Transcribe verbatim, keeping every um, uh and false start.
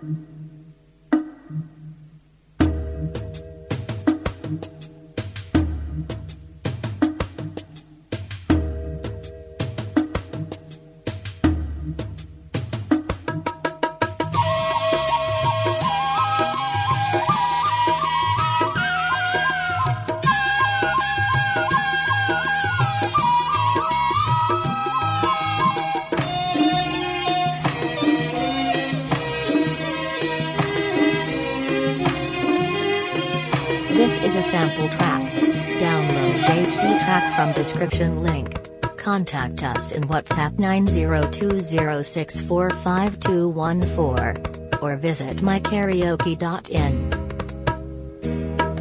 This is a sample track. Download H D track from description link. Contact us in WhatsApp nine zero two zero six four five two one four. Or visit my karaoke dot in.